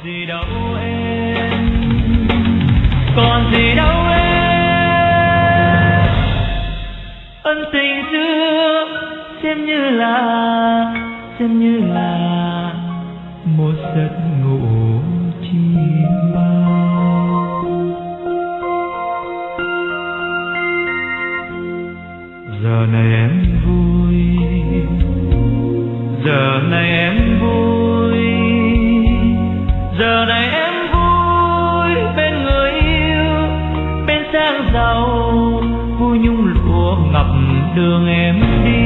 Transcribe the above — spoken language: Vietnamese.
gì đâu em, còn gì đâu em. Ân tình xưa xem như là một giấc ngủ chim bao. Giờ này em vui, giờ này em vui, giờ này em vui bên người yêu, bên sang giàu vui nhung lụa ngập đường em đi.